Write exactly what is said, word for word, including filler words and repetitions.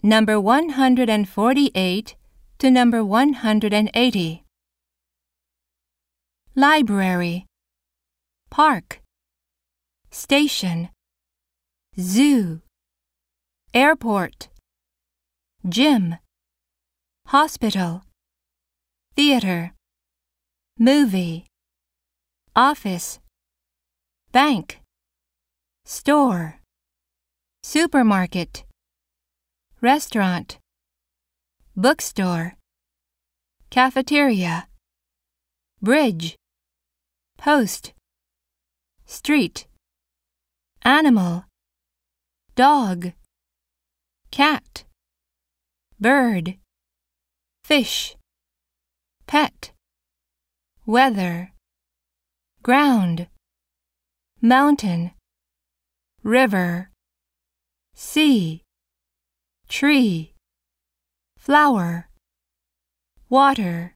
Number one hundred forty-eight to number one hundred eighty. Library, park, station, zoo, airport, gym, hospital, theater, movie, office, bank, store, supermarket, restaurant, bookstore, cafeteria, bridge, post, street, animal, dog, cat, bird, fish, pet, weather, ground, mountain, river, sea, tree, flower, water.